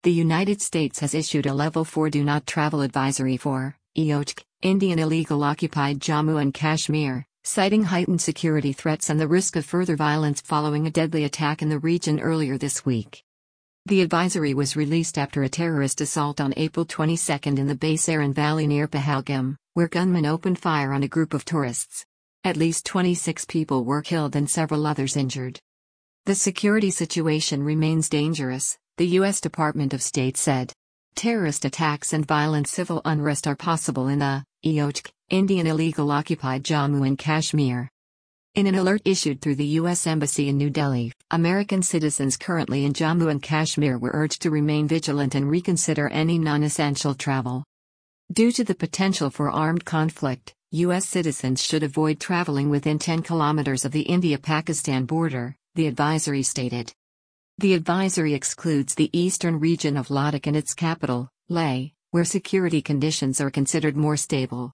The United States has issued a Level 4 Do Not Travel Advisory for EOTK, Indian illegal occupied Jammu and Kashmir, citing heightened security threats and the risk of further violence following a deadly attack in the region earlier this week. The advisory was released after a terrorist assault on April 22 in the Baisaran Valley near Pahalgam, where gunmen opened fire on a group of tourists. At least 26 people were killed and several others injured. The security situation remains dangerous, the U.S. Department of State said. Terrorist attacks and violent civil unrest are possible in the EOTK, Indian illegal occupied Jammu and Kashmir. In an alert issued through the U.S. Embassy in New Delhi, American citizens currently in Jammu and Kashmir were urged to remain vigilant and reconsider any non-essential travel. Due to the potential for armed conflict, U.S. citizens should avoid traveling within 10 kilometers of the India-Pakistan border, the advisory stated. The advisory excludes the eastern region of Ladakh and its capital, Leh, where security conditions are considered more stable.